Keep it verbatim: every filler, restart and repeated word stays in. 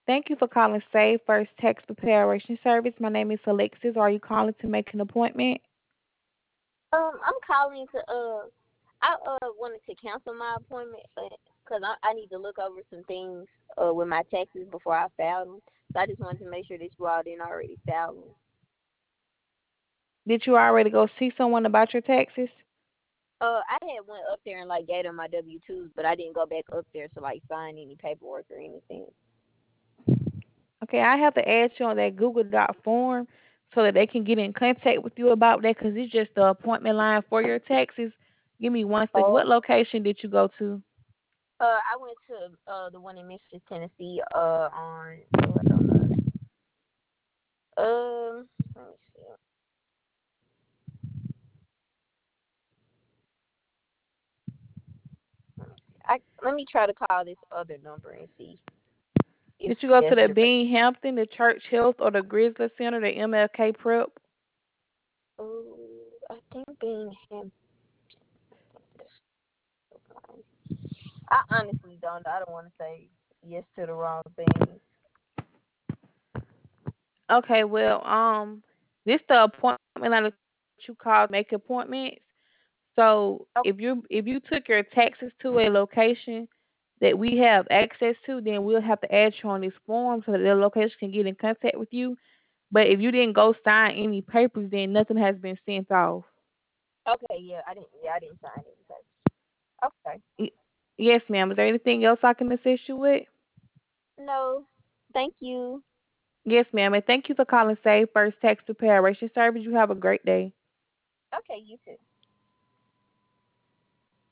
Thank you for calling Save First Tax Preparation Service. My name is Alexis. Are you calling to make an appointment? Um, I'm calling to uh, I uh wanted to cancel my appointment because I, I need to look over some things uh with my taxes before I file them. So I just wanted to make sure that you all didn't already file them. Did you already go see someone about your taxes? Uh, I had went up there and like gave them my W twos, but I didn't go back up there to like sign any paperwork or anything. Okay, I have to add you on that Google Doc form so that they can get in contact with you about that because it's just the appointment line for your taxes. Give me one second. Oh, What location did you go to? uh, I went to uh the one in Memphis, Tennessee. Uh, on oh I don't know the name. Um, let me see. I let me try to call this other number and see if Did you go to that's the direct. Bean Hampton, the Church Health, or the Grizzly Center, the M L K Prep? Oh, I think Bingham. I honestly don't. I don't want to say yes to the wrong thing. Okay, well, um, this the appointment line that you call to make appointments. So if Oh, you if you took your taxes to a location that we have access to, then we'll have to add you on this form so that the location can get in contact with you. But if you didn't go sign any papers, then nothing has been sent off. okay, yeah, I didn't. Yeah, I didn't sign anything. Okay, Y- Yes, ma'am. Is there anything else I can assist you with? no, thank you. Yes, ma'am. And thank you for calling Save First Tax Preparation Service. You have a great day. Okay, you too.